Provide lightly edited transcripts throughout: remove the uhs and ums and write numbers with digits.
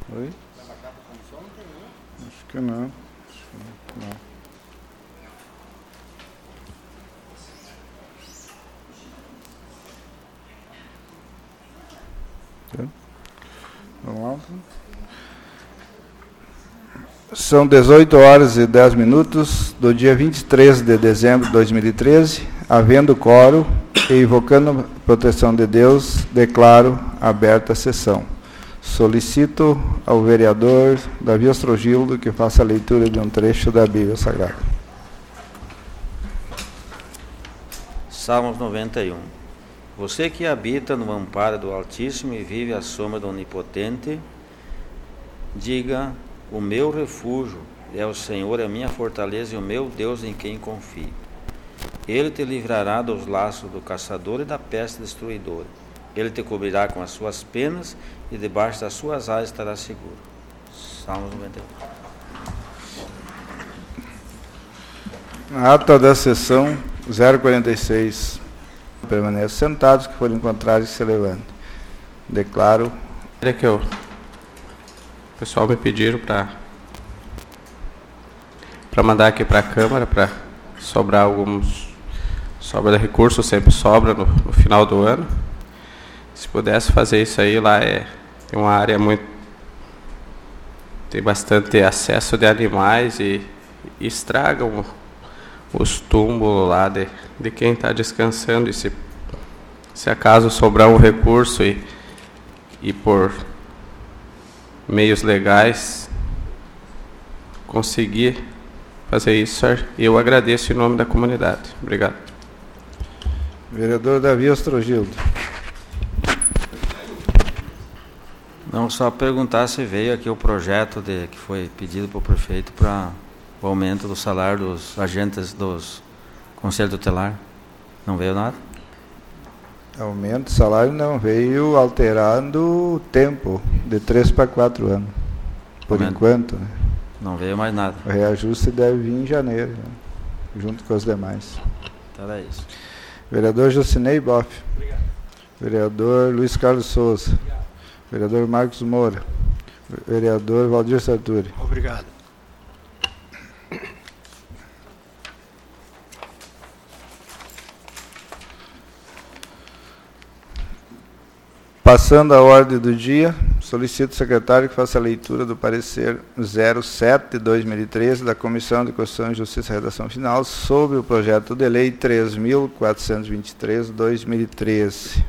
Oi? Vai marcar para a comissão? Não tem, né? Acho que não. Vamos lá. São 18 horas e 10 minutos do dia 23 de dezembro de 2013, havendo quórum e invocando a proteção de Deus, declaro aberta a sessão. Solicito ao vereador Davi Ostrogildo que faça a leitura de um trecho da Bíblia Sagrada. Salmos 91. Você que habita no amparo do Altíssimo e vive à sombra do Onipotente, diga: o meu refúgio é o Senhor, a minha fortaleza e o meu Deus em quem confio. Ele te livrará dos laços do caçador e da peste destruidora. Ele te cobrirá com as suas penas e debaixo das suas asas estará seguro. Salmos 91. Ata da sessão 046. Permaneçam sentados, que forem contrários que se levantem. Declaro. É que o pessoal me pediram para mandar aqui para a Câmara, para sobrar sobra de recursos, sempre sobra no final do ano. Se pudesse fazer isso aí, lá é uma área tem bastante acesso de animais e estragam os túmulos lá de quem está descansando. E se acaso sobrar um recurso e por meios legais conseguir fazer isso, eu agradeço em nome da comunidade. Obrigado. Vereador Davi Ostrogildo. Não, só perguntar se veio aqui o projeto que foi pedido para o prefeito para o aumento do salário dos agentes dos Conselho Tutelar. Não veio nada? Aumento de salário não, veio alterando o tempo, de 3 para 4 anos, por enquanto. Né? Não veio mais nada. O reajuste deve vir em janeiro, né? Junto com os demais. Então é isso. Vereador Jocinei Boff. Obrigado. Vereador Luiz Carlos Souza. Obrigado. Vereador Marcos Moura. Vereador Valdir Sarturi. Obrigado. Passando a ordem do dia, solicito ao secretário que faça a leitura do parecer 07/2013 da Comissão de Constituição e Justiça e Redação Final sobre o projeto de lei 3.423/2013.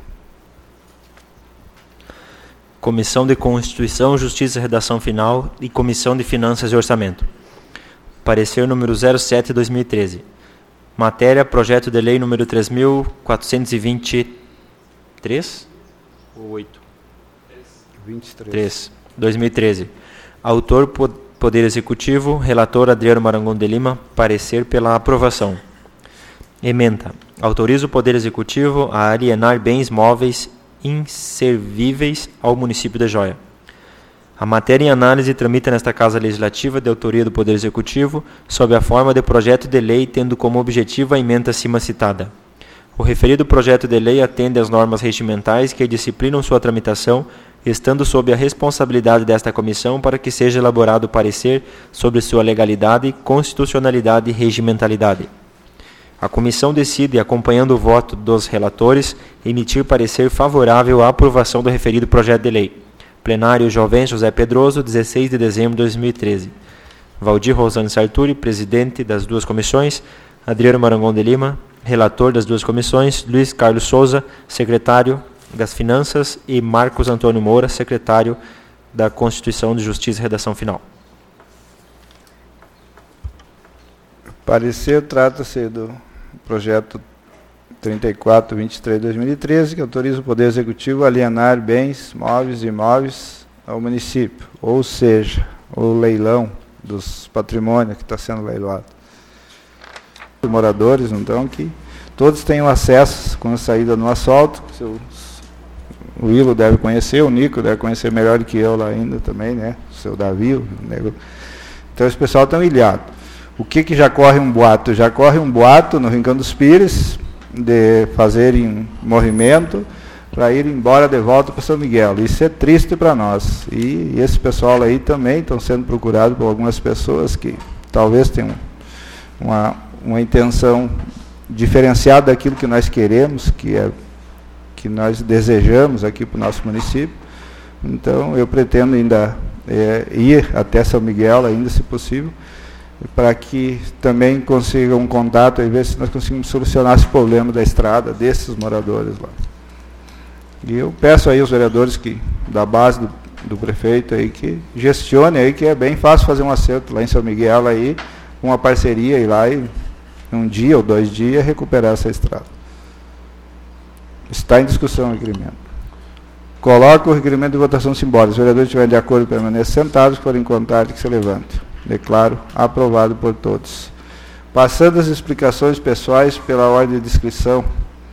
Comissão de Constituição, Justiça e Redação Final e Comissão de Finanças e Orçamento. Parecer número 07/2013. Matéria, projeto de lei número 3.423? Ou 8? 23. 2013. Autor, Poder Executivo. Relator, Adriano Marangon de Lima. Parecer pela aprovação. Ementa. Autoriza o Poder Executivo a alienar bens móveis inservíveis ao município de Joia. A matéria em análise tramita nesta Casa Legislativa de autoria do Poder Executivo sob a forma de projeto de lei, tendo como objetivo a ementa acima citada. O referido projeto de lei atende às normas regimentais que disciplinam sua tramitação, estando sob a responsabilidade desta comissão para que seja elaborado parecer sobre sua legalidade, constitucionalidade e regimentalidade. A comissão decide, acompanhando o voto dos relatores, emitir parecer favorável à aprovação do referido projeto de lei. Plenário Jovem José Pedroso, 16 de dezembro de 2013. Valdir Rosane Sarturi, presidente das duas comissões. Adriano Marangon de Lima, relator das duas comissões. Luiz Carlos Souza, secretário das Finanças. E Marcos Antônio Moura, secretário da Constituição de Justiça e Redação Final. Parecer trata-se do projeto 34/23/2013, que autoriza o Poder Executivo a alienar bens móveis e imóveis ao município, ou seja, o leilão dos patrimônios que está sendo leiloado. Os moradores, então, que todos tenham acesso com a saída no asfalto. O Ilo deve conhecer, o Nico deve conhecer melhor do que eu lá ainda também, né? O seu Davi, então esse pessoal está ilhado. O que já corre um boato? Já corre um boato no Rincão dos Pires de fazerem movimento para ir embora de volta para São Miguel. Isso é triste para nós. E esse pessoal aí também estão sendo procurados por algumas pessoas que talvez tenham uma intenção diferenciada daquilo que nós queremos, que nós desejamos aqui para o nosso município. Então, eu pretendo ainda ir até São Miguel, ainda se possível, para que também consiga um contato e ver se nós conseguimos solucionar esse problema da estrada desses moradores lá. E eu peço aí aos vereadores da base do prefeito aí que gestione aí, que é bem fácil fazer um acerto lá em São Miguel aí, uma parceria ir lá e um dia ou 2 dias recuperar essa estrada. Está em discussão o requerimento. Coloco o requerimento de votação simbólica. Os vereadores estiverem de acordo, permaneçam sentados, forem contrários, que se levante. Declaro aprovado por todos. Passando as explicações pessoais pela ordem de inscrição.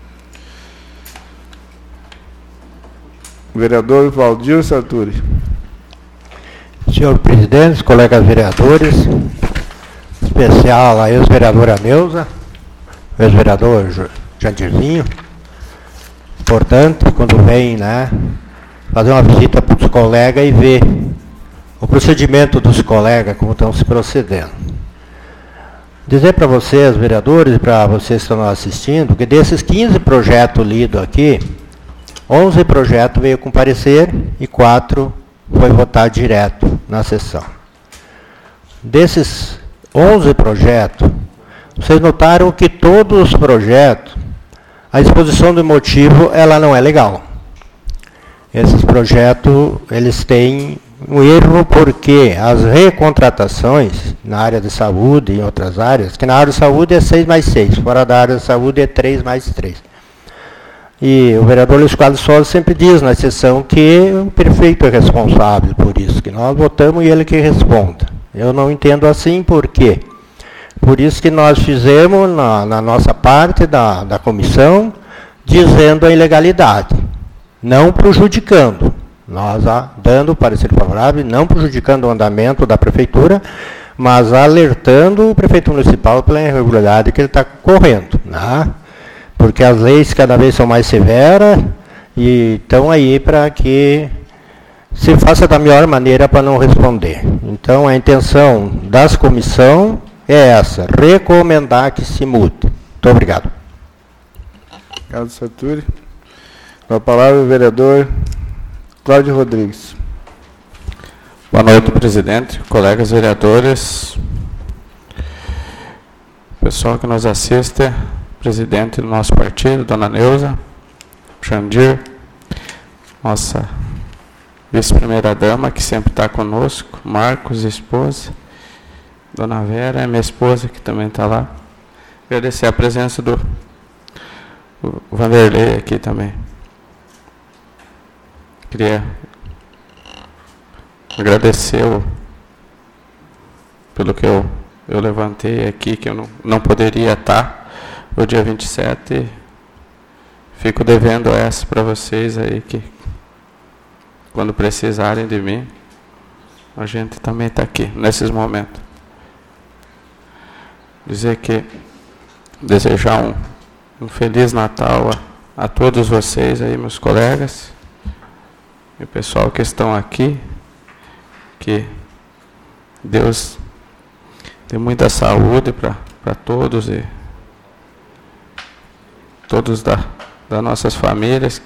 Vereador Valdir Sarturi. Senhor presidente, colegas vereadores, em especial a ex-vereadora Neuza, o ex-vereador Jandirzinho. Importante quando vem, né, fazer uma visita para os colegas e ver o procedimento dos colegas, como estão se procedendo. Dizer para vocês, vereadores, e para vocês que estão assistindo, que desses 15 projetos lidos aqui, 11 projetos veio com parecer e 4 foi votado direto na sessão. Desses 11 projetos, vocês notaram que todos os projetos, a exposição do motivo, ela não é legal. Esses projetos, eles têm um erro porque as recontratações na área de saúde e em outras áreas, que na área de saúde é 6+6, fora da área de saúde é 3+3. E o vereador Luiz Carlos Souza sempre diz na sessão que o prefeito é responsável por isso, que nós votamos e ele que responda. Eu não entendo assim, por quê? Por isso que nós fizemos na nossa parte da comissão, dizendo a ilegalidade, não prejudicando. Nós dando parecer favorável, não prejudicando o andamento da prefeitura, mas alertando o prefeito municipal pela irregularidade que ele está correndo, né? Porque as leis cada vez são mais severas e estão aí para que se faça da melhor maneira para não responder. Então, a intenção das comissões é essa, recomendar que se mude. Muito obrigado. Obrigado, Sarturi. Com a palavra o vereador Cláudio Rodrigues. Boa noite, presidente, colegas vereadores, pessoal que nos assiste, presidente do nosso partido, dona Neuza, Jandir, nossa vice-primeira-dama, que sempre está conosco, Marcos, esposa, dona Vera, minha esposa, que também está lá. Agradecer a presença do Vanderlei aqui também. Queria agradecer pelo que eu levantei aqui, que eu não poderia estar no dia 27. Fico devendo essa para vocês aí, que quando precisarem de mim, a gente também está aqui, nesses momentos. Dizer que desejar um Feliz Natal a todos vocês aí, meus colegas, e o pessoal que estão aqui, que Deus dê muita saúde para todos e todos das nossas famílias,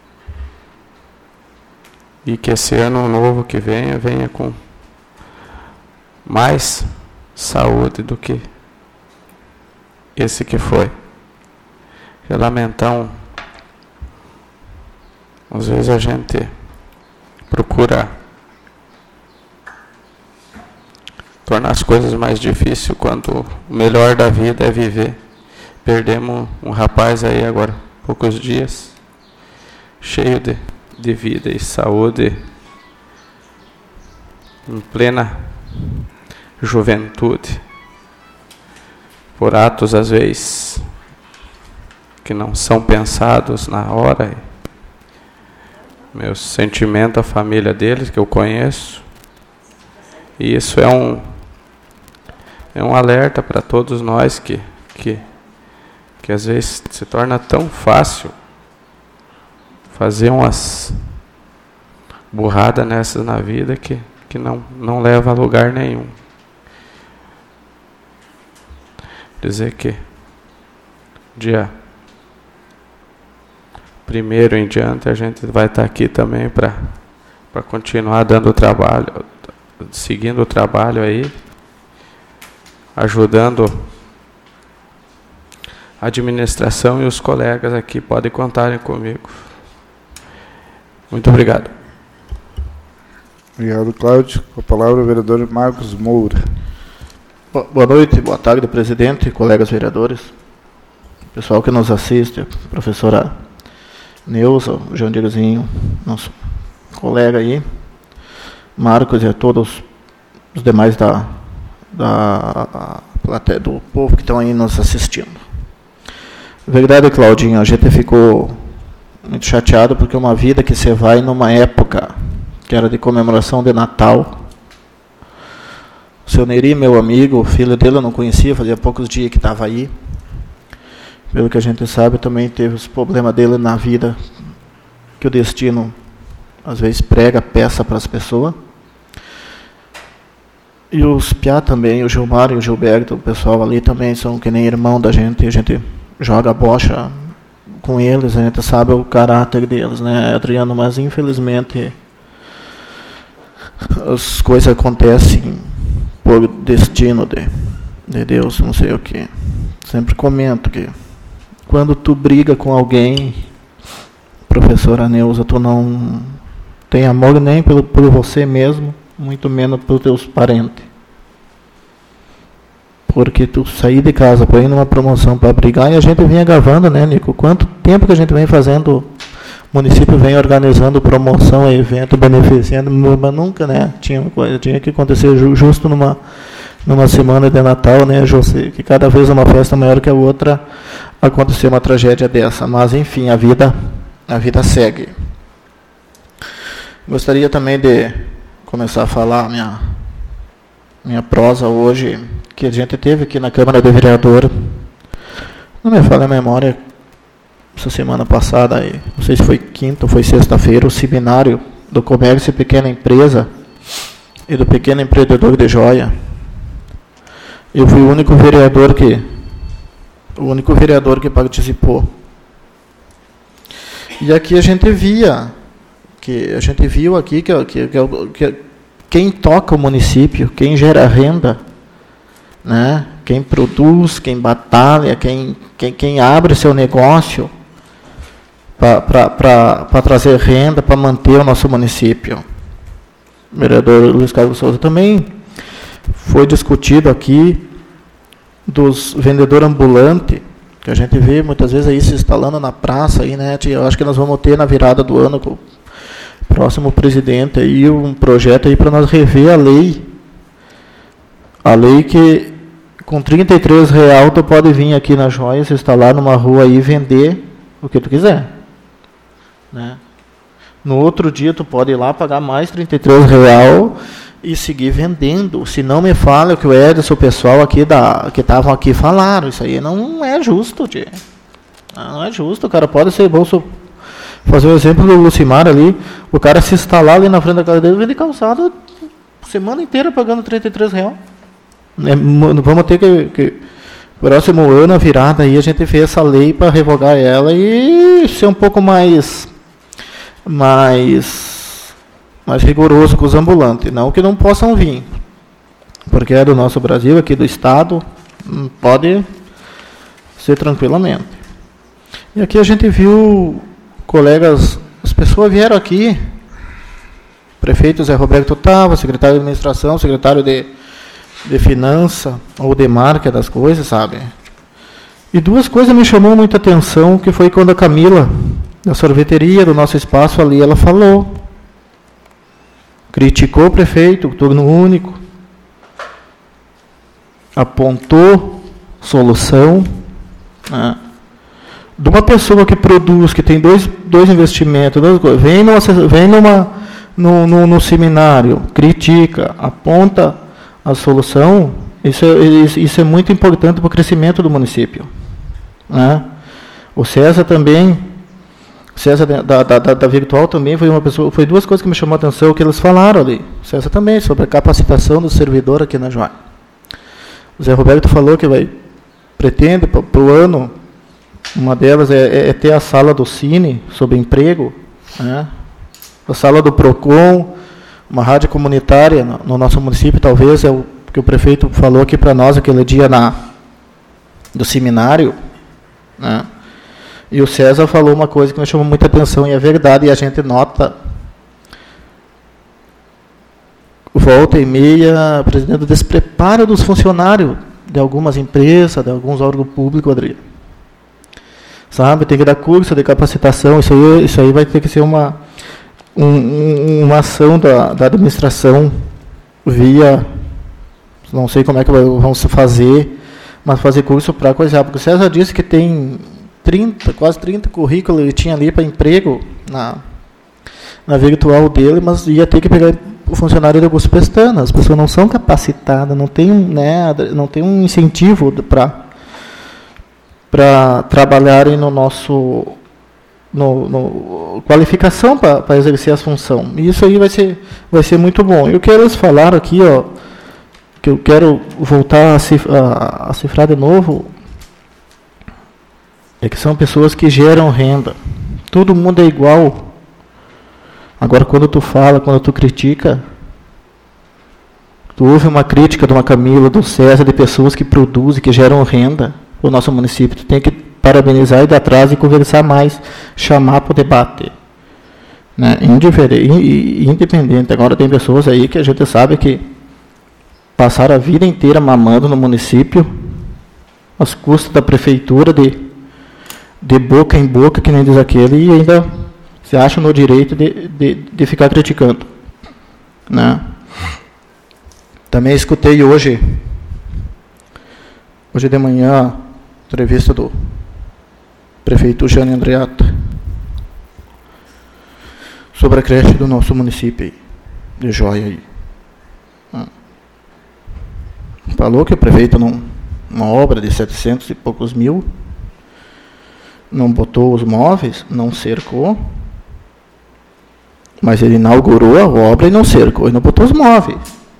e que esse ano novo que venha com mais saúde do que esse que foi. Eu lamentar às vezes a gente procura tornar as coisas mais difíceis quando o melhor da vida é viver. Perdemos um rapaz aí agora, poucos dias, cheio de vida e saúde, em plena juventude, por atos às vezes que não são pensados na hora. Meu sentimento à família deles, que eu conheço, e isso é um alerta para todos nós que às vezes se torna tão fácil fazer umas burradas nessas na vida que não leva a lugar nenhum. Dizer que dia 1º em diante a gente vai estar aqui também para continuar dando trabalho, seguindo o trabalho aí, ajudando a administração, e os colegas aqui podem contarem comigo. Muito obrigado. Obrigado, Cláudio. Com a palavra o vereador Marcos Moura. Boa noite, boa tarde, presidente, colegas vereadores, pessoal que nos assiste, a professora Neuza, o Jandirzinho, nosso colega aí, Marcos e a todos os demais da plateia, do povo que estão aí nos assistindo. Verdade, Claudinho, a gente ficou muito chateado porque uma vida que você vai numa época que era de comemoração de Natal. O seu Neri, meu amigo, o filho dele eu não conhecia, fazia poucos dias que estava aí. Pelo que a gente sabe, também teve os problemas dele na vida, que o destino às vezes prega peça para as pessoas. E os Piá também, o Gilmar e o Gilberto, o pessoal ali também são que nem irmão da gente, a gente joga bocha com eles, a gente sabe o caráter deles, né, Adriano? Mas infelizmente as coisas acontecem por destino de Deus, não sei o que. Sempre comento que quando tu briga com alguém, professora Neuza, tu não tem amor nem por você mesmo, muito menos pelos teus parentes. Porque tu sair de casa para ir numa promoção para brigar, e a gente vinha gravando, né, Nico? Quanto tempo que a gente vem fazendo, o município vem organizando promoção, evento, beneficiando, mas nunca, né, tinha que acontecer justo numa semana de Natal, né, José? Que cada vez uma festa maior que a outra, aconteceu uma tragédia dessa. Mas, enfim, a vida segue. Gostaria também de começar a falar minha prosa hoje, que a gente teve aqui na Câmara do Vereador. Não me falha a memória, essa semana passada, não sei se foi quinta ou foi sexta-feira, o seminário do comércio e pequena empresa e do pequeno empreendedor de joia. Eu fui o único vereador que participou. E aqui a gente viu aqui que quem toca o município, quem gera renda, né? Quem produz, quem batalha, quem abre seu negócio para trazer renda, para manter o nosso município. O vereador Luiz Carlos Souza também foi discutido aqui dos vendedores ambulantes, que a gente vê muitas vezes aí se instalando na praça, aí, né? Eu acho que nós vamos ter na virada do ano com o próximo presidente aí um projeto aí para nós rever a lei. A lei que com R$33 tu pode vir aqui na joia, se instalar numa rua aí e vender o que tu quiser, né? No outro dia tu pode ir lá pagar mais R$33 e seguir vendendo. Se não me fala o que o Edson, o pessoal aqui que estavam aqui falaram, isso aí não é justo, tia. Não é justo, o cara pode ser bolso. Fazer o exemplo do Lucimar ali, o cara se instalar ali na frente da casa dele, vende calçado semana inteira pagando R$33. Vamos ter que próximo ano, a virada aí, a gente fez essa lei para revogar ela e ser um pouco mais rigoroso com os ambulantes. Não que não possam vir, porque é do nosso Brasil, aqui do estado, pode ser tranquilamente. E aqui a gente viu colegas, as pessoas vieram aqui, prefeito Zé Roberto estava, secretário de administração, secretário de finança ou de marca das coisas, sabe? E duas coisas me chamou muita atenção, que foi quando a Camila, da sorveteria do nosso espaço ali, ela falou, criticou o prefeito, turno único, apontou solução, né? De uma pessoa que produz, que tem dois investimentos, vem no seminário, critica, aponta a solução, isso é muito importante para o crescimento do município, né? O César também, César da Virtual também foi duas coisas que me chamou a atenção que eles falaram ali. O César também, sobre a capacitação do servidor aqui na Joia. O Zé Roberto falou que pretende para o ano, uma delas é ter a sala do Cine sobre emprego, né? A sala do PROCON, uma rádio comunitária no nosso município, talvez é o que o prefeito falou aqui para nós aquele dia do seminário, né? E o César falou uma coisa que me chamou muita atenção, e é verdade, e a gente nota, volta e meia, presidente, o despreparo dos funcionários de algumas empresas, de alguns órgãos públicos, Adriano. Sabe, tem que dar curso de capacitação, isso aí vai ter que ser uma ação da administração via, não sei como é que vão se fazer, mas fazer curso para coisar, porque o César disse que tem quase 30 currículos ele tinha ali para emprego na virtual dele, mas ia ter que pegar o funcionário de Augusto Pestana. As pessoas não são capacitadas, não tem um incentivo para trabalharem no nosso qualificação para exercer as funções. E isso aí vai ser muito bom. E o que eles falaram aqui, que eu quero voltar a cifrar de novo, é que são pessoas que geram renda. Todo mundo é igual. Agora, quando tu fala, quando tu critica, tu ouve uma crítica de uma Camila, do César, de pessoas que produzem, que geram renda para o nosso município, tu tem que parabenizar, ir atrás e conversar mais, chamar para o debate. Né? Independente. Agora, tem pessoas aí que a gente sabe que passaram a vida inteira mamando no município, às custas da prefeitura, de boca em boca, que nem diz aquele, e ainda se acha no direito de ficar criticando. Né? Também escutei hoje de manhã, entrevista do prefeito Jânio Andreatta sobre a creche do nosso município de Joia. Falou que o prefeito, uma obra de 700 e poucos mil, não botou os móveis, não cercou, mas ele inaugurou a obra e não cercou, e não botou os móveis.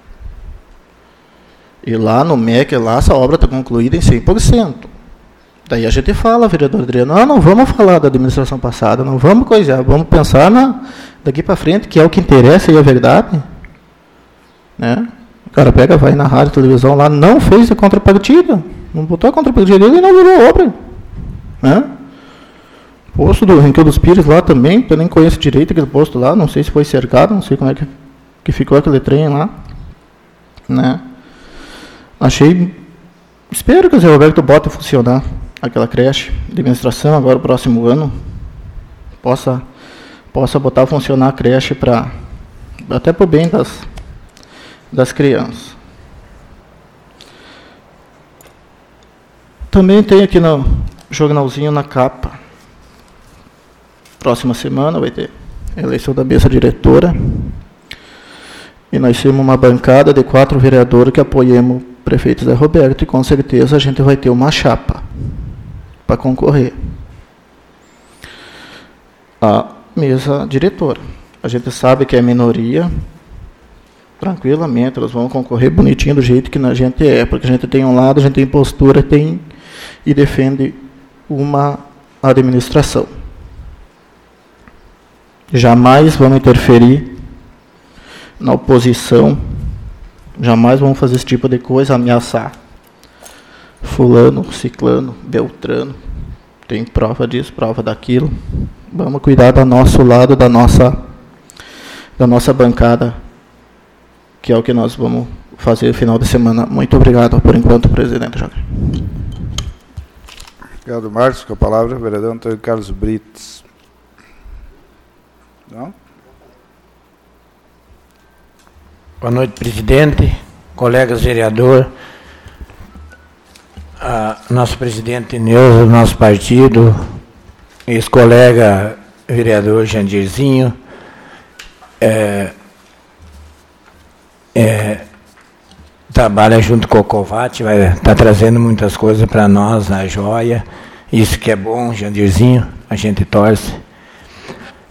E lá no MEC, essa obra está concluída em 100%. Daí a gente fala, vereador Adriano, não vamos falar da administração passada, não vamos coisar, vamos pensar daqui para frente, que é o que interessa e é verdade. Né? O cara vai na rádio, televisão lá, não fez a contrapartida, não botou a contrapartida dele e inaugurou a obra. Né? Posto do Rinquil dos Pires lá também, eu nem conheço direito aquele posto lá, não sei se foi cercado, não sei como é que ficou aquele trem lá. Né? Espero que o Zé Roberto bote a funcionar aquela creche de administração agora, próximo ano, possa botar a funcionar a creche até para o bem das crianças. Também tem aqui no jornalzinho, na capa, próxima semana vai ter eleição da mesa diretora, e nós temos uma bancada de 4 vereadores que apoiamos o prefeito Zé Roberto, e com certeza a gente vai ter uma chapa para concorrer à mesa diretora. A gente sabe que é minoria, tranquilamente, elas vão concorrer bonitinho do jeito que a gente é, porque a gente tem um lado, a gente tem postura, e defende uma administração. Jamais vamos interferir na oposição, jamais vamos fazer esse tipo de coisa, ameaçar fulano, ciclano, beltrano, tem prova disso, prova daquilo. Vamos cuidar do nosso lado, da nossa bancada, que é o que nós vamos fazer no final de semana. Muito obrigado por enquanto, presidente Jair. Obrigado, Marcos. Com a palavra, o vereador Antônio Carlos Brites. Não? Boa noite, presidente, colegas vereador, nosso presidente Neuza, nosso partido, ex-colega vereador Jandirzinho, trabalha junto com o Covate, vai estar trazendo muitas coisas para nós na Joia, isso que é bom, Jandirzinho, a gente torce.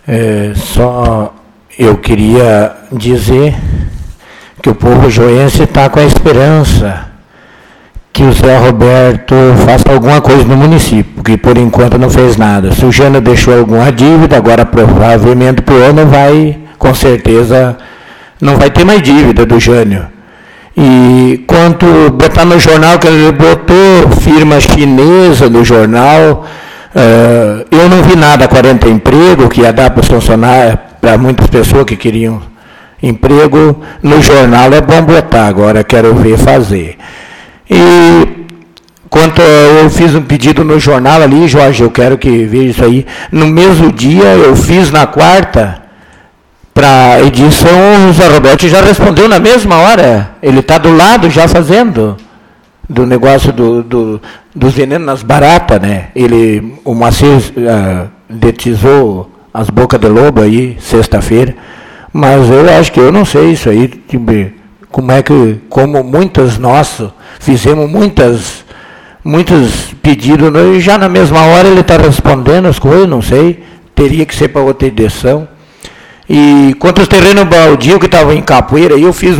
Só eu queria dizer que o povo joense está com a esperança que o Zé Roberto faça alguma coisa no município, que por enquanto não fez nada. Se o Jânio deixou alguma dívida, agora provavelmente para o ano vai, com certeza, não vai ter mais dívida do Jânio. E quanto botar no jornal, que ele botou firma chinesa no jornal, eu não vi nada 40 emprego, que ia dar para os funcionários, para muitas pessoas que queriam emprego. No jornal é bom botar, agora quero ver fazer. E quanto eu fiz um pedido no jornal ali, Jorge, eu quero que veja isso aí. No mesmo dia, eu fiz na quarta, para a edição, o Zé Roberto já respondeu na mesma hora. Ele está do lado já fazendo, do negócio dos venenos nas baratas, né? O Maciel detizou as bocas de lobo aí, sexta-feira. Mas eu acho que eu não sei isso aí, como muitos nossos, fizemos muitos pedidos, e já na mesma hora ele está respondendo as coisas, não sei, teria que ser para outra edição. E quanto aos terrenos baldios que estavam em Capoeira, eu fiz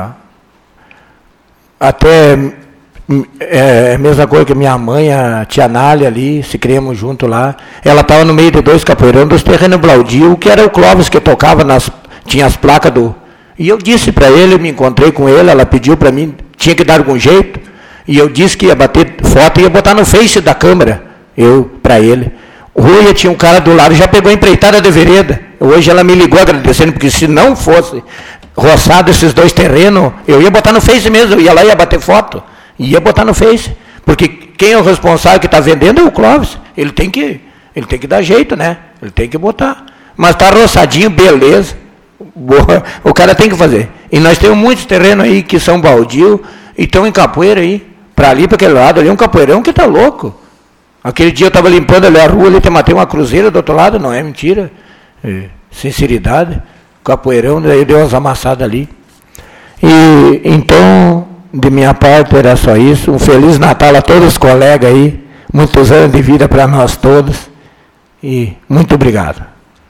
até a mesma coisa que minha mãe, a tia Nália ali, se criamos junto lá, ela estava no meio de 2 capoeirão dos terrenos baldios, que era o Clóvis que tocava, tinha as placas do... E eu disse para ele, eu me encontrei com ele, ela pediu para mim, tinha que dar algum jeito, e eu disse que ia bater foto e ia botar no Face da câmera, para ele. Rui, tinha um cara do lado, já pegou a empreitada de vereda. Hoje ela me ligou agradecendo, porque se não fosse roçado esses 2 terrenos, eu ia botar no Face mesmo, eu ia lá e ia bater foto, ia botar no Face, porque quem é o responsável que está vendendo é o Clóvis, ele tem que dar jeito, né? Ele tem que botar. Mas está roçadinho, beleza. Boa, o cara tem que fazer. E nós temos muitos terrenos aí que são baldio e estão em Capoeira aí, para ali, para aquele lado ali, um capoeirão que está louco. Aquele dia eu estava limpando ali a rua, ali matei uma cruzeira do outro lado, não é mentira, sinceridade. Capoeirão, daí deu umas amassadas ali. E então, de minha parte era só isso. Um Feliz Natal a todos os colegas aí, muitos anos de vida para nós todos, e muito obrigado.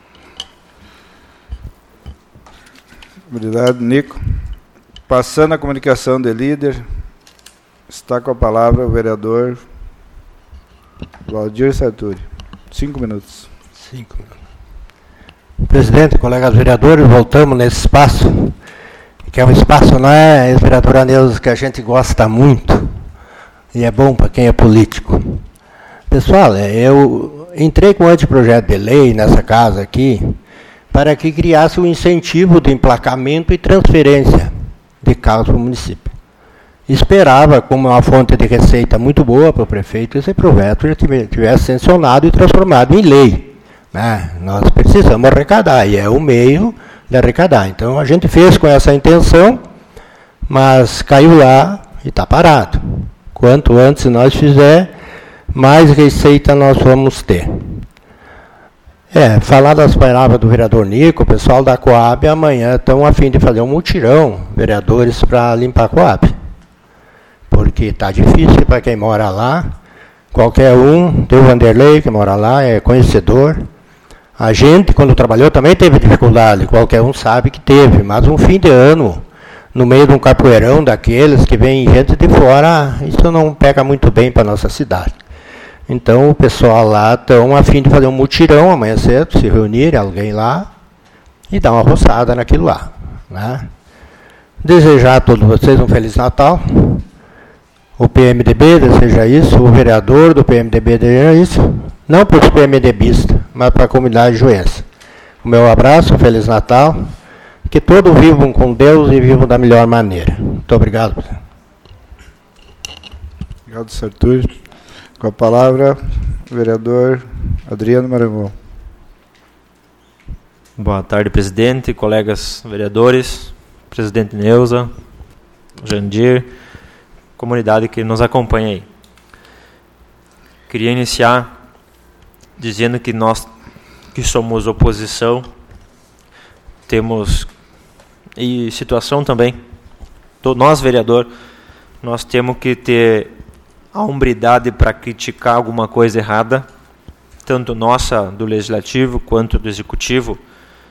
Obrigado, Nico. Passando a comunicação de líder, está com a palavra o vereador Valdir Sartori. 5 minutos. 5 minutos. Presidente, colegas vereadores, voltamos nesse espaço, que é um espaço, não é, vereadora Neuza, que a gente gosta muito, e é bom para quem é político. Pessoal, eu entrei com um anteprojeto de lei nessa casa aqui, para que criasse um incentivo de emplacamento e transferência de carros para o município. Esperava, como uma fonte de receita muito boa para o prefeito, esse projeto já tivesse sancionado e transformado em lei. Né? Nós precisamos arrecadar, e é o meio de arrecadar. Então, a gente fez com essa intenção, mas caiu lá e está parado. Quanto antes nós fizer, mais receita nós vamos ter. Falar das palavras do vereador Nico, o pessoal da Coab amanhã estão a fim de fazer um mutirão, vereadores, para limpar a Coab. Porque está difícil para quem mora lá. Qualquer um, tem o Vanderlei que mora lá, é conhecedor. A gente, quando trabalhou, também teve dificuldade, qualquer um sabe que teve, mas um fim de ano, no meio de um capoeirão daqueles que vem gente de fora, isso não pega muito bem para a nossa cidade. Então, o pessoal lá estão a fim de fazer um mutirão amanhã cedo, se reunir alguém lá e dar uma roçada naquilo lá. Né? Desejar a todos vocês um Feliz Natal. O PMDB deseja isso, o vereador do PMDB deseja isso, não para os PMDBistas, mas para a comunidade joense. O meu abraço, um Feliz Natal, que todos vivam com Deus e vivam da melhor maneira. Muito obrigado. Obrigado, Sartori. Com a palavra, o vereador Adriano Marangon. Boa tarde, presidente, colegas vereadores, presidente Neuza, Jandir, comunidade que nos acompanha aí. Queria iniciar dizendo que nós, que somos oposição, temos, e situação também, nós, vereador, nós temos que ter a hombridade para criticar alguma coisa errada, tanto nossa do Legislativo quanto do Executivo,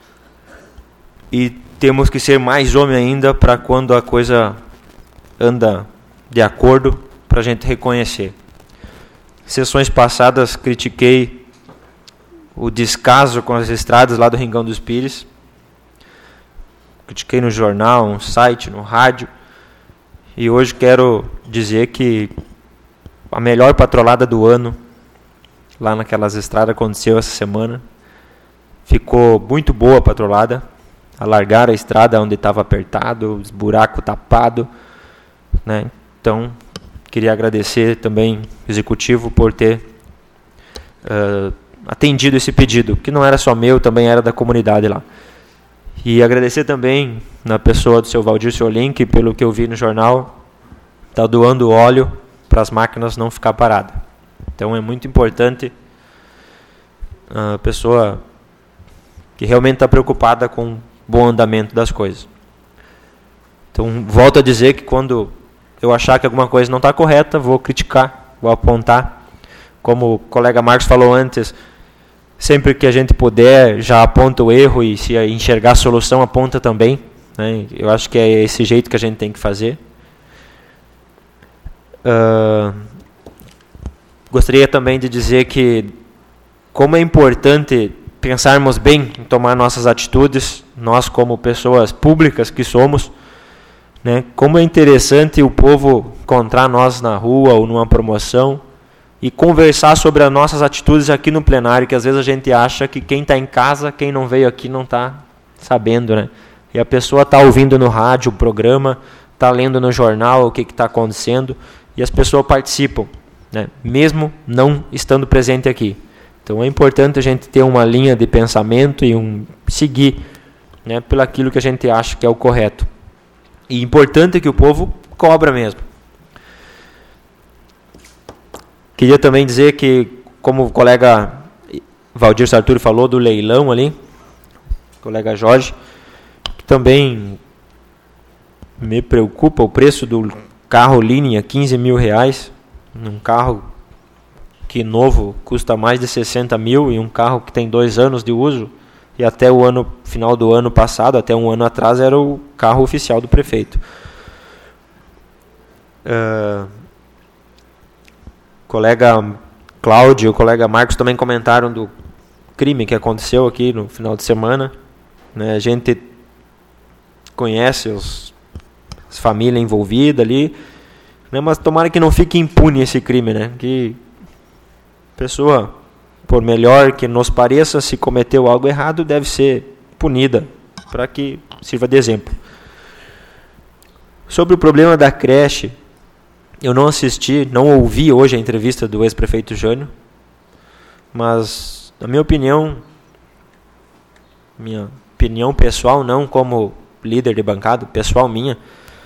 e temos que ser mais homem ainda para quando a coisa anda de acordo, para a gente reconhecer. Sessões passadas critiquei o descaso com as estradas lá do Rincão dos Pires, critiquei no jornal, no site, no rádio, e hoje quero dizer que a melhor patrolada do ano lá naquelas estradas aconteceu essa semana. Ficou muito boa a patrolada, alargaram a estrada onde estava apertado, os buracos tapados, né? Então, queria agradecer também o Executivo por ter atendido esse pedido, que não era só meu, também era da comunidade lá. E agradecer também na pessoa do seu Valdir Ciolim, que pelo que eu vi no jornal, está doando óleo para as máquinas não ficar paradas. Então é muito importante a pessoa que realmente está preocupada com o bom andamento das coisas. Então volto a dizer que quando eu achar que alguma coisa não está correta, vou criticar, vou apontar. Como o colega Marcos falou antes, sempre que a gente puder, já aponta o erro, e se enxergar a solução, aponta também, né? Eu acho que é esse jeito que a gente tem que fazer. Gostaria também de dizer que, como é importante pensarmos bem em tomar nossas atitudes, nós como pessoas públicas que somos, né? Como é interessante o povo encontrar nós na rua ou numa promoção e conversar sobre as nossas atitudes aqui no plenário, que às vezes a gente acha que quem está em casa, quem não veio aqui não está sabendo, né? E a pessoa está ouvindo no rádio o programa, está lendo no jornal o que está acontecendo, e as pessoas participam, né? Mesmo não estando presente aqui. Então é importante a gente ter uma linha de pensamento e seguir, né, pelo aquilo que a gente acha que é o correto. E importante que o povo cobra mesmo. Queria também dizer que, como o colega Valdir Sarturi falou do leilão ali, o colega Jorge, que também me preocupa o preço do carro Linea, R$15 mil, um carro que novo custa mais de 60 mil, e um carro que tem 2 anos de uso, e até o final do ano passado, até um ano atrás, era o carro oficial do prefeito. Colega Cláudio e o colega Marcos também comentaram do crime que aconteceu aqui no final de semana, né? A gente conhece as famílias envolvidas ali, né? Mas tomara que não fique impune esse crime, né? Que pessoa, por melhor que nos pareça, se cometeu algo errado, deve ser punida, para que sirva de exemplo. Sobre o problema da creche, eu não assisti, não ouvi hoje a entrevista do ex-prefeito Jânio, mas, na minha opinião pessoal, não como líder de bancada, pessoal minha,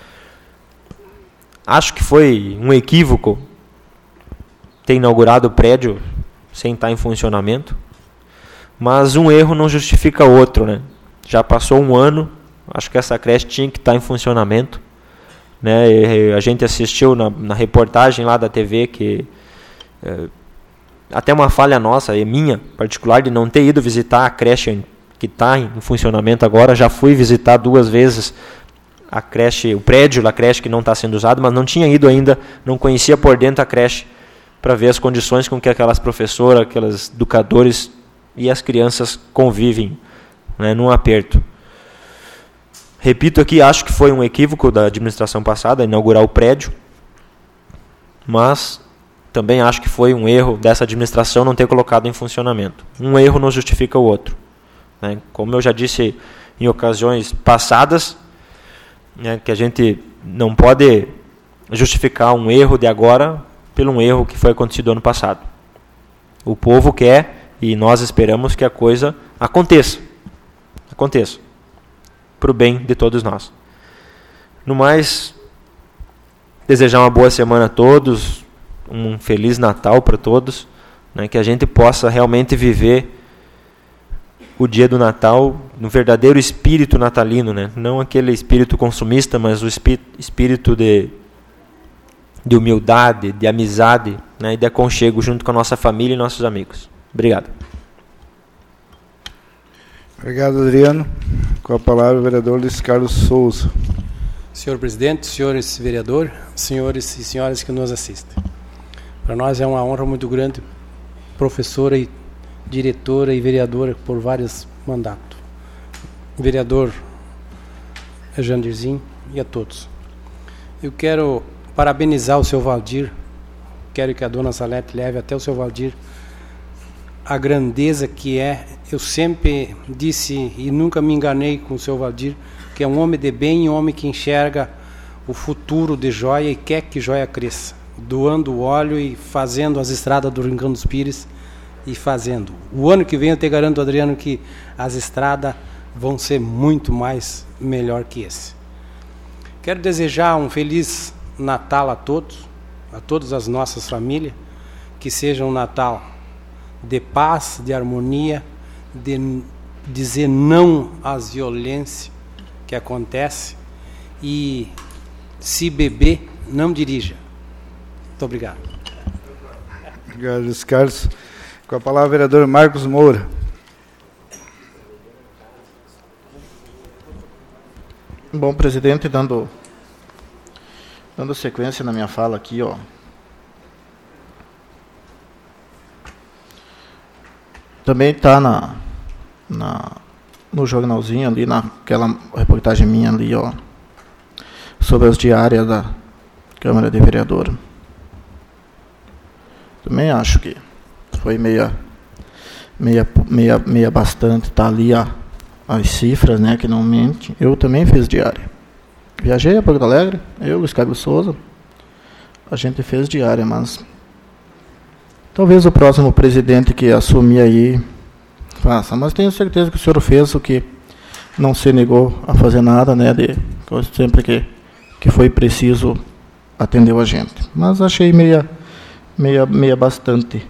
acho que foi um equívoco ter inaugurado o prédio sem estar em funcionamento, mas um erro não justifica outro, né? Já passou um ano, acho que essa creche tinha que estar em funcionamento, né? A gente assistiu na reportagem lá da TV que até uma falha nossa, e minha particular, de não ter ido visitar a creche que está em funcionamento agora. Já fui visitar 2 vezes a creche, o prédio da creche que não está sendo usado, mas não tinha ido ainda, não conhecia por dentro a creche, para ver as condições com que aquelas professoras, aqueles educadores e as crianças convivem, né, num aperto. Repito aqui, acho que foi um equívoco da administração passada inaugurar o prédio, mas também acho que foi um erro dessa administração não ter colocado em funcionamento. Um erro não justifica o outro, né? Como eu já disse em ocasiões passadas, né, que a gente não pode justificar um erro de agora pelo um erro que foi acontecido ano passado. O povo quer e nós esperamos que a coisa aconteça para o bem de todos nós. No mais, desejar uma boa semana a todos, um Feliz Natal para todos, né, que a gente possa realmente viver o dia do Natal no verdadeiro espírito natalino, né? Não aquele espírito consumista, mas o espírito de humildade, de amizade, né, e de aconchego junto com a nossa família e nossos amigos. Obrigado. Obrigado, Adriano. Com a palavra o vereador Luiz Carlos Souza. Senhor presidente, senhores vereadores, senhores e senhoras que nos assistem. Para nós é uma honra muito grande, professora e diretora e vereadora por vários mandatos. Vereador Jandirzinho e a todos. Eu quero parabenizar o seu Valdir, quero que a dona Salete leve até o seu Valdir a grandeza que é. Eu sempre disse e nunca me enganei com o seu Valdir, que é um homem de bem e um homem que enxerga o futuro de Joia e quer que Joia cresça, doando óleo e fazendo as estradas do Rincão dos Pires e fazendo. O ano que vem eu te garanto, Adriano, que as estradas vão ser muito mais melhor que esse. Quero desejar um feliz Natal a todas as nossas famílias, que seja um Natal de paz, de harmonia, de dizer não às violências que acontece, e se beber, não dirija. Muito obrigado. Obrigado, Luiz Carlos. Com a palavra o vereador Marcos Moura. Bom, presidente, dando sequência na minha fala aqui, ó. Também está no jornalzinho ali, naquela reportagem minha ali, ó, sobre as diárias da Câmara de Vereadores. Também acho que foi meia bastante, tá ali as cifras, né, que não mente. Eu também fiz diária. Viajei a Porto Alegre, eu, Luiz Carlos Souza, a gente fez diária, mas talvez o próximo presidente que assumir aí faça, mas tenho certeza que o senhor fez o que não se negou a fazer nada, né, sempre que foi preciso atendeu a gente. Mas achei meia bastante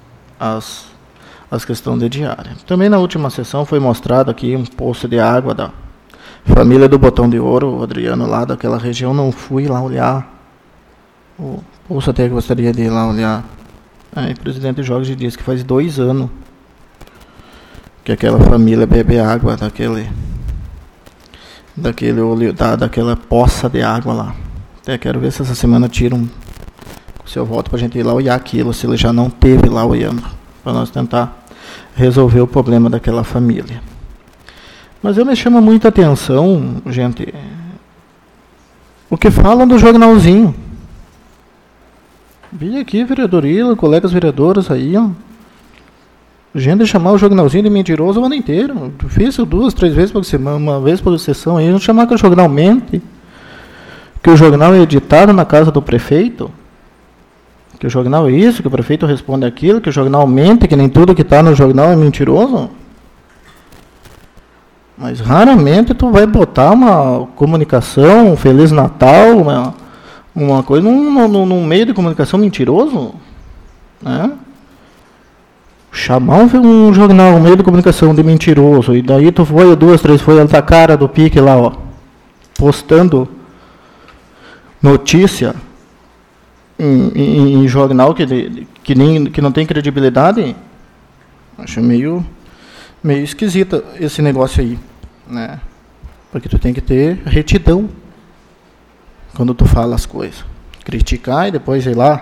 as questões de diária. Também na última sessão foi mostrado aqui um poço de água da família do Botão de Ouro, o Adriano lá daquela região, não fui lá olhar. O poço até gostaria de ir lá olhar. Aí o presidente Jorge disse que faz 2 anos que aquela família bebe água daquele olho, daquela poça de água lá. Até quero ver se essa semana tiram o seu voto para a gente ir lá olhar aquilo, se ele já não teve lá olhando, para nós tentar resolver o problema daquela família. Mas eu me chama muita atenção, gente, o que falam do jornalzinho. Vi aqui, vereadorila, colegas vereadores aí, ó. Gente chamar o jornalzinho de mentiroso o ano inteiro. Difícil 2, 3 vezes por semana, uma vez por sessão aí. Não chamar que o jornal mente. Que o jornal é editado na casa do prefeito. Que o jornal é isso, que o prefeito responde aquilo, que o jornal mente, que nem tudo que está no jornal é mentiroso. Mas raramente tu vai botar uma comunicação, um Feliz Natal, uma coisa num meio de comunicação mentiroso, né? Chamar um jornal, um meio de comunicação de mentiroso, e daí tu foi 2, 3 folhas da cara do pique lá, ó, postando notícia em jornal que não tem credibilidade. Acho meio esquisito esse negócio aí, né? Porque tu tem que ter retidão quando tu fala as coisas. Criticar e depois ir lá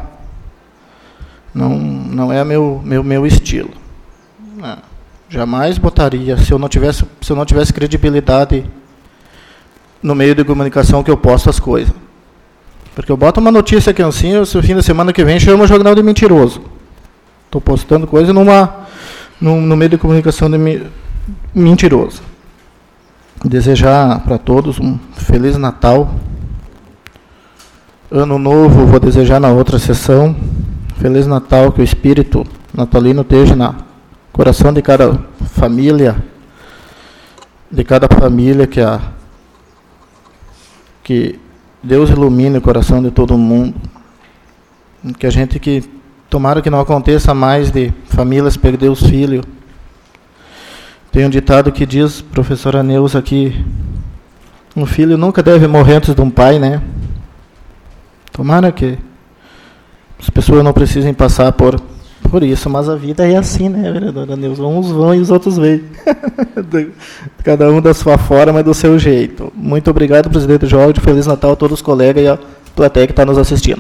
não é meu estilo. Não. Jamais botaria, se eu não tivesse credibilidade no meio de comunicação que eu posto as coisas. Porque eu boto uma notícia aqui assim, no fim da semana que vem chama o jornal de mentiroso. Estou postando coisa no meio de comunicação de mentiroso. Desejar para todos um Feliz Natal. Ano Novo, vou desejar na outra sessão. Feliz Natal, que o espírito natalino esteja no coração de cada família, que Deus ilumine o coração de todo mundo. Que tomara que não aconteça mais de famílias perder os filhos. Tem um ditado que diz, professora Neuza, que um filho nunca deve morrer antes de um pai, né? Tomara que as pessoas não precisem passar por Por isso, mas a vida é assim, né, vereadora Neuza? Uns vão e os outros vêm. Cada um da sua forma e do seu jeito. Muito obrigado, presidente Jorge. Feliz Natal a todos os colegas e a plateia que está nos assistindo.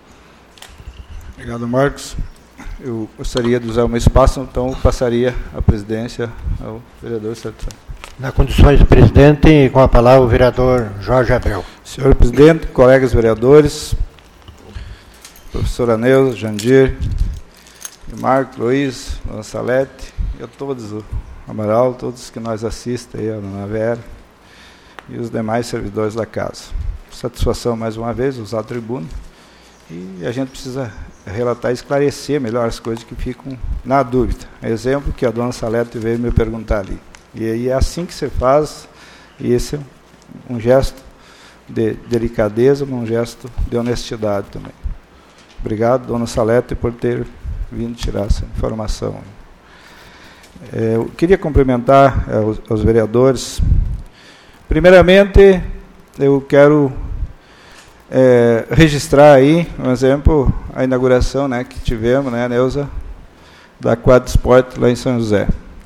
Obrigado, Marcos. Eu gostaria de usar o meu espaço, então passaria a presidência ao vereador Sertão. Na condições do presidente, com a palavra o vereador Jorge Abreu. Senhor presidente, colegas vereadores, professora Neuza, Jandir, Marcos, Luiz, Dona Salete, e a todos, o Amaral, todos que nós assistem, aí, a Dona Vera, e os demais servidores da casa. Satisfação, mais uma vez, usar a tribuna, e a gente precisa relatar e esclarecer melhor as coisas que ficam na dúvida. Exemplo que a Dona Salete veio me perguntar ali. E aí é assim que se faz, e esse é um gesto de delicadeza, um gesto de honestidade também. Obrigado, Dona Salete, por ter vindo tirar essa informação. Eu queria cumprimentar os vereadores. Primeiramente, eu quero registrar aí, um exemplo, a inauguração, né, que tivemos, né, Neuza, da quadra de esporte lá em São José.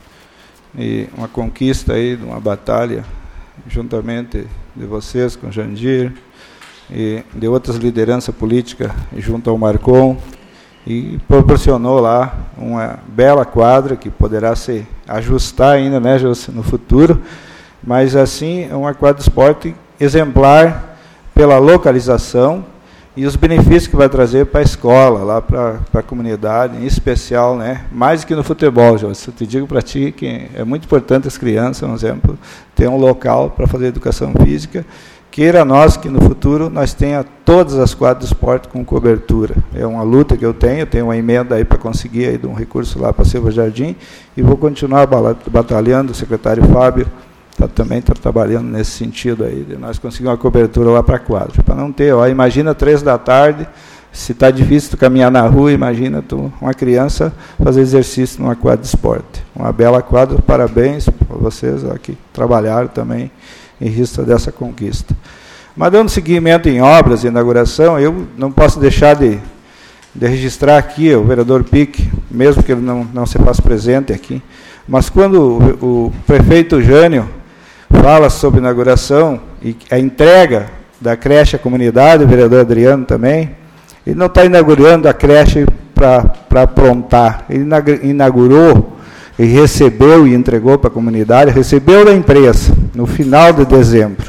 E uma conquista aí, de uma batalha, juntamente de vocês, com o Jandir, e de outras lideranças políticas, junto ao Marcon, e proporcionou lá uma bela quadra, que poderá se ajustar ainda, né, no futuro, mas assim, é uma quadra de esporte exemplar pela localização e os benefícios que vai trazer para a escola, lá para a comunidade, em especial, né, mais que no futebol, Jô. Eu te digo para ti que é muito importante as crianças, por exemplo, ter um local para fazer educação física, queira nós que no futuro nós tenha todas as quadras de esporte com cobertura. É uma luta que eu tenho uma emenda aí para conseguir aí de um recurso lá para Silva Jardim, e vou continuar batalhando, o secretário Fábio também está trabalhando nesse sentido aí, de nós conseguir uma cobertura lá para a quadra, para não ter, imagina 3 da tarde, se está difícil tu caminhar na rua, imagina uma criança fazer exercício numa quadra de esporte. Uma bela quadra, parabéns para vocês que trabalharam também em vista dessa conquista. Mas dando seguimento em obras e inauguração, eu não posso deixar de registrar aqui o vereador Pique, mesmo que ele não se faça presente aqui, mas quando o prefeito Jânio fala sobre inauguração e a entrega da creche à comunidade, o vereador Adriano também, ele não está inaugurando a creche para aprontar, ele inaugurou e recebeu e entregou para a comunidade, recebeu da empresa no final de dezembro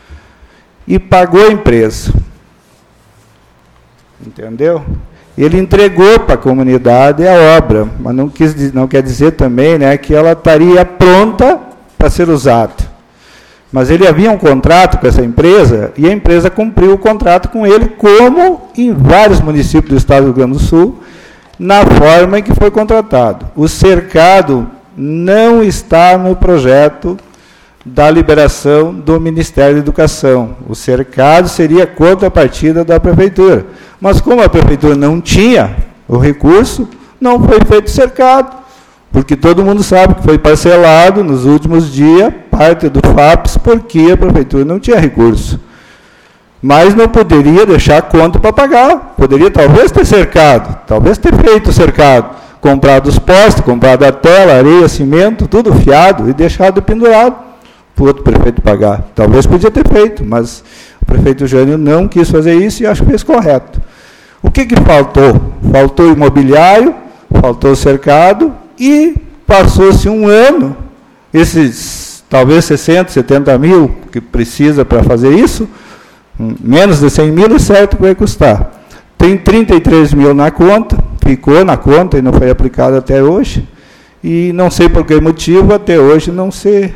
e pagou a empresa, entendeu? Ele entregou para a comunidade a obra, mas não quer dizer também, né, que ela estaria pronta para ser usada. Mas ele havia um contrato com essa empresa, e a empresa cumpriu o contrato com ele, como em vários municípios do estado do Rio Grande do Sul, na forma em que foi contratado. O cercado não está no projeto da liberação do Ministério da Educação. O cercado seria contrapartida da Prefeitura. Mas como a Prefeitura não tinha o recurso, não foi feito cercado, porque todo mundo sabe que foi parcelado nos últimos dias, parte do FAPES, porque a Prefeitura não tinha recurso. Mas não poderia deixar conta para pagar. Poderia talvez ter cercado, talvez ter feito cercado, comprado os postes, comprado a tela, areia, cimento, tudo fiado e deixado pendurado para o outro prefeito pagar. Talvez podia ter feito, mas o prefeito Jânio não quis fazer isso e acho que fez correto. O que faltou? Faltou imobiliário, faltou cercado e passou-se um ano, esses talvez 60, 70 mil que precisa para fazer isso, menos de 100 mil é certo que vai custar. Tem 33 mil na conta, ficou na conta e não foi aplicado até hoje, e não sei por que motivo até hoje não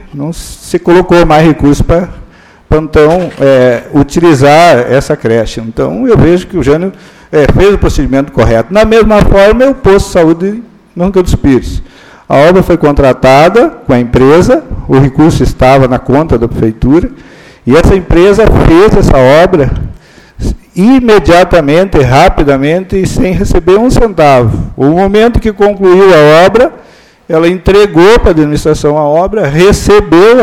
se colocou mais recursos para então utilizar essa creche. Então eu vejo que o Jânio fez o procedimento correto. Na mesma forma, o posto de saúde no Rio dos Pires. A obra foi contratada com a empresa, o recurso estava na conta da prefeitura, e essa empresa fez essa obra imediatamente, rapidamente, e sem receber um centavo. O momento que concluiu a obra, ela entregou para a administração a obra, recebeu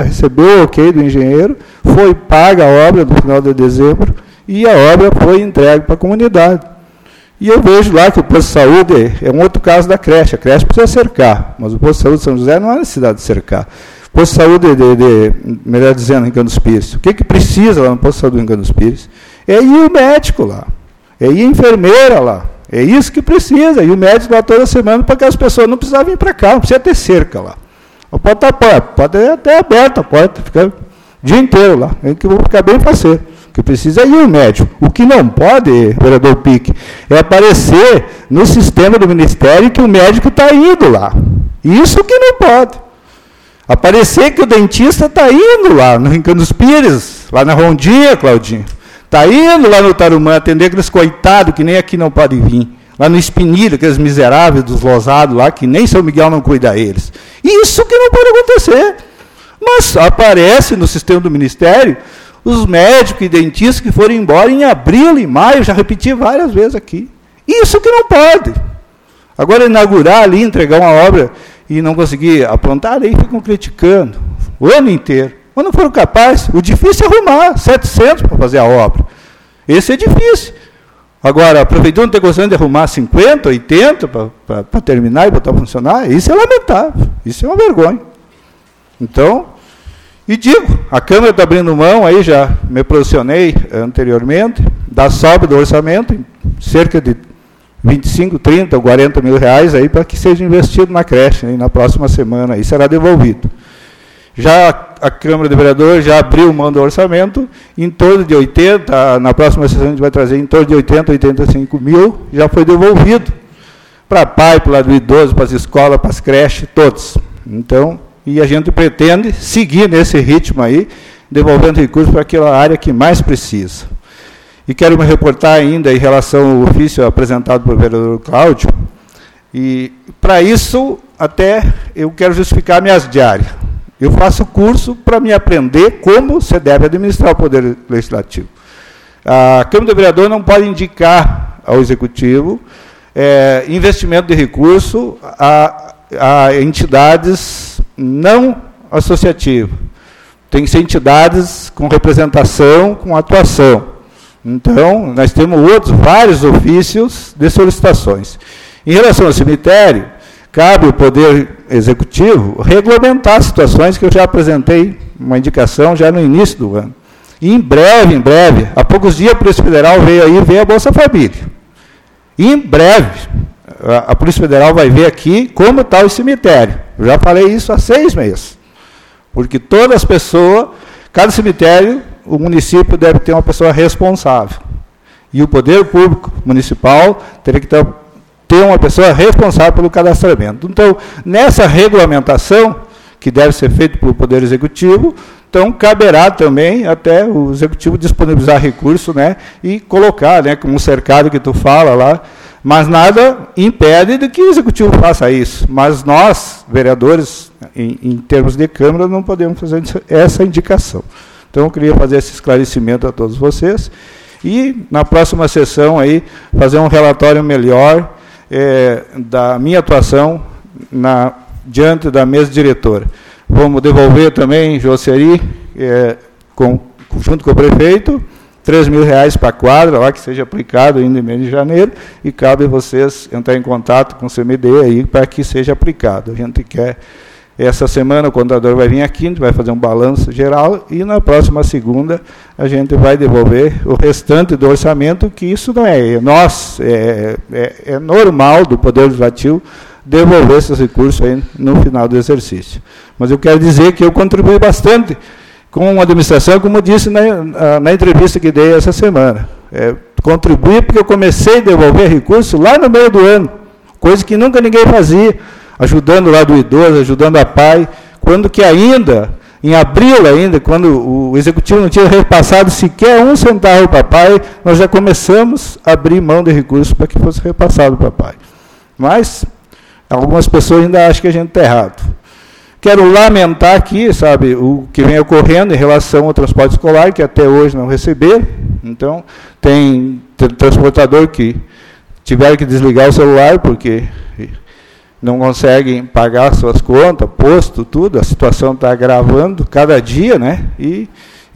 o ok do engenheiro, foi paga a obra no final de dezembro, e a obra foi entregue para a comunidade. E eu vejo lá que o posto de saúde é um outro caso da creche. A creche precisa cercar, mas o posto de saúde de São José não há necessidade de cercar. O posto de saúde, melhor dizendo, em Canos Pires. O que precisa lá no posto de saúde em Canos Pires? É ir o médico lá, é ir a enfermeira lá. É isso que precisa. E o médico lá toda semana para que as pessoas não precisam vir para cá, não precisa ter cerca lá. Pode ter até aberta a porta, ficar o dia inteiro lá. É que eu vou ficar bem faceiro. O que precisa é ir o médico. O que não pode, vereador Pique, é aparecer no sistema do Ministério que o médico está indo lá. Isso que não pode. Aparecer que o dentista está indo lá, em Canos Pires, lá na Rondinha, Claudinho. Está indo lá no Tarumã atender aqueles coitados que nem aqui não podem vir. Lá no Espinilho, aqueles miseráveis dos losados lá, que nem São Miguel não cuida deles. Isso que não pode acontecer. Mas aparece no sistema do Ministério os médicos e dentistas que foram embora em abril e maio, já repeti várias vezes aqui. Isso que não pode. Agora, inaugurar ali, entregar uma obra e não conseguir aprontar, aí ficam criticando o ano inteiro. Mas não foram capazes. O difícil é arrumar 700 para fazer a obra. Esse é difícil. Agora, a prefeitura não tem condição de arrumar 50, 80 para terminar e botar a funcionar. Isso é lamentável. Isso é uma vergonha. Então, e digo, a Câmara está abrindo mão, aí já me posicionei anteriormente, da sobra do orçamento, em cerca de 25, 30 ou 40 mil reais aí para que seja investido na creche, aí, na próxima semana, aí será devolvido. Já a Câmara de Vereadores já abriu mão do orçamento, em torno de 80, na próxima sessão a gente vai trazer em torno de 80, 85 mil, já foi devolvido para pai, para o lado do idoso, para as escolas, para as creches, todos. Então, e a gente pretende seguir nesse ritmo aí, devolvendo recursos para aquela área que mais precisa. E quero me reportar ainda em relação ao ofício apresentado pelo vereador Cláudio, e para isso, até eu quero justificar minhas diárias. Eu faço curso para me aprender como se deve administrar o Poder Legislativo. A Câmara de Vereadores não pode indicar ao Executivo investimento de recurso a entidades não associativas. Tem que ser entidades com representação, com atuação. Então, nós temos vários ofícios de solicitações. Em relação ao cemitério, cabe ao Poder Executivo regulamentar situações que eu já apresentei uma indicação já no início do ano. E em breve, há poucos dias a Polícia Federal veio a Bolsa Família. E em breve, a Polícia Federal vai ver aqui como está o cemitério. Eu já falei isso há 6 meses. Porque todas as pessoas, cada cemitério, o município deve ter uma pessoa responsável. E o Poder Público Municipal teria que ter uma pessoa responsável pelo cadastramento. Então, nessa regulamentação, que deve ser feita pelo Poder Executivo, então caberá também até o Executivo disponibilizar recurso, né, e colocar, né, como um cercado que tu fala lá, mas nada impede de que o Executivo faça isso. Mas nós, vereadores, em termos de Câmara, não podemos fazer essa indicação. Então, eu queria fazer esse esclarecimento a todos vocês, e na próxima sessão aí, fazer um relatório melhor da minha atuação diante da mesa diretora. Vamos devolver também, Joceri, junto com o prefeito, 3 mil reais para a quadra, lá que seja aplicado ainda em mês de janeiro, e cabe a vocês entrar em contato com o CMD aí para que seja aplicado. A gente quer, essa semana o contador vai vir aqui, a gente vai fazer um balanço geral, e na próxima segunda a gente vai devolver o restante do orçamento, que isso não é nosso, é normal do Poder Legislativo devolver esses recursos aí no final do exercício. Mas eu quero dizer que eu contribuí bastante com a administração, como eu disse na entrevista que dei essa semana. Contribuí porque eu comecei a devolver recursos lá no meio do ano, coisa que nunca ninguém fazia, ajudando lá do idoso, ajudando a pai, quando que ainda, em abril ainda, quando o Executivo não tinha repassado sequer 1 centavo para pai, nós já começamos a abrir mão de recursos para que fosse repassado para pai. Mas algumas pessoas ainda acham que a gente está errado. Quero lamentar aqui, sabe, o que vem ocorrendo em relação ao transporte escolar, que até hoje não receberam. Então, tem transportador que tiveram que desligar o celular porque não conseguem pagar suas contas, posto, tudo. A situação está agravando cada dia, né? E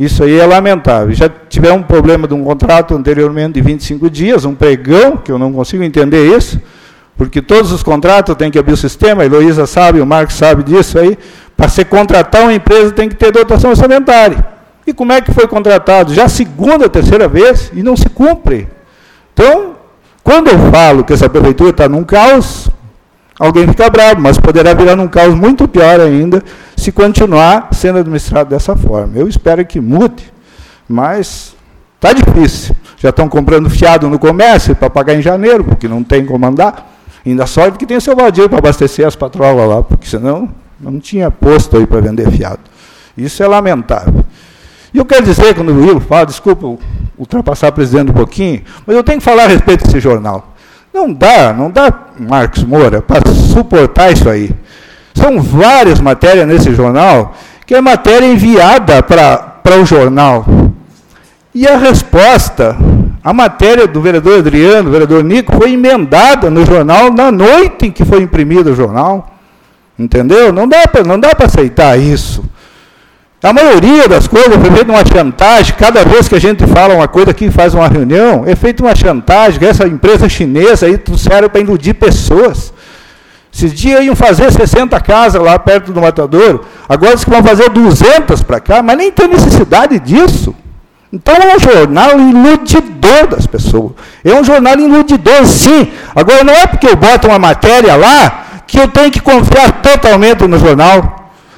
Isso aí é lamentável. Já tivemos um problema de um contrato anteriormente de 25 dias, um pregão, que eu não consigo entender isso, porque todos os contratos têm que abrir o sistema, a Heloísa sabe, o Marcos sabe disso aí, para se contratar uma empresa tem que ter dotação orçamentária. E como é que foi contratado? Já a segunda, terceira vez, e não se cumpre. Então, quando eu falo que essa prefeitura está num caos, alguém fica bravo, mas poderá virar num caos muito pior ainda, se continuar sendo administrado dessa forma. Eu espero que mude, mas está difícil. Já estão comprando fiado no comércio para pagar em janeiro, porque não tem como andar. Ainda sorte que tem o seu Valdir para abastecer as patrolas lá, porque senão não tinha posto aí para vender fiado. Isso é lamentável. E eu quero dizer, quando o Will fala, desculpa ultrapassar o presidente um pouquinho, mas eu tenho que falar a respeito desse jornal. Não dá, Marcos Moura, para suportar isso aí. São várias matérias nesse jornal, que é matéria enviada para o jornal. E a resposta, a matéria do vereador Adriano, do vereador Nico, foi emendada no jornal na noite em que foi imprimido o jornal. Entendeu? Não dá para aceitar isso. A maioria das coisas foi feita uma chantagem. Cada vez que a gente fala uma coisa aqui, faz uma reunião, é feita uma chantagem. Essa empresa chinesa aí serve para iludir pessoas. Esses dias iam fazer 60 casas lá perto do Matadouro, agora diz que vão fazer 200 para cá, mas nem tem necessidade disso. Então é um jornal iludidor das pessoas. É um jornal iludidor, sim. Agora não é porque eu boto uma matéria lá que eu tenho que confiar totalmente no jornal.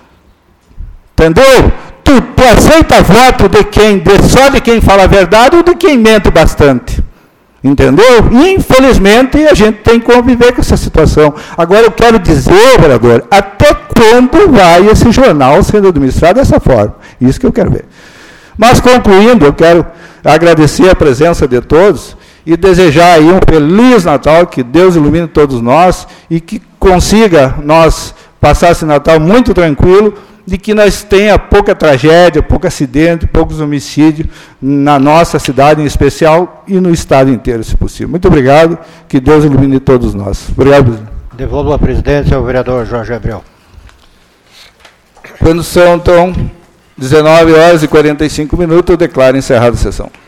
Entendeu? Tu aceita voto de quem? Só de quem fala a verdade ou de quem mente bastante? Entendeu? E, infelizmente, a gente tem que conviver com essa situação. Agora, eu quero dizer, vereador, até quando vai esse jornal sendo administrado dessa forma? Isso que eu quero ver. Mas, concluindo, eu quero agradecer a presença de todos e desejar aí um Feliz Natal, que Deus ilumine todos nós e que consiga nós passar esse Natal muito tranquilo, de que nós tenha pouca tragédia, pouco acidente, poucos homicídios na nossa cidade em especial e no estado inteiro, se possível. Muito obrigado, que Deus ilumine todos nós. Obrigado, presidente. Devolvo a presidência ao vereador Jorge Abreu. Quando são, então, 19h45, eu declaro encerrada a sessão.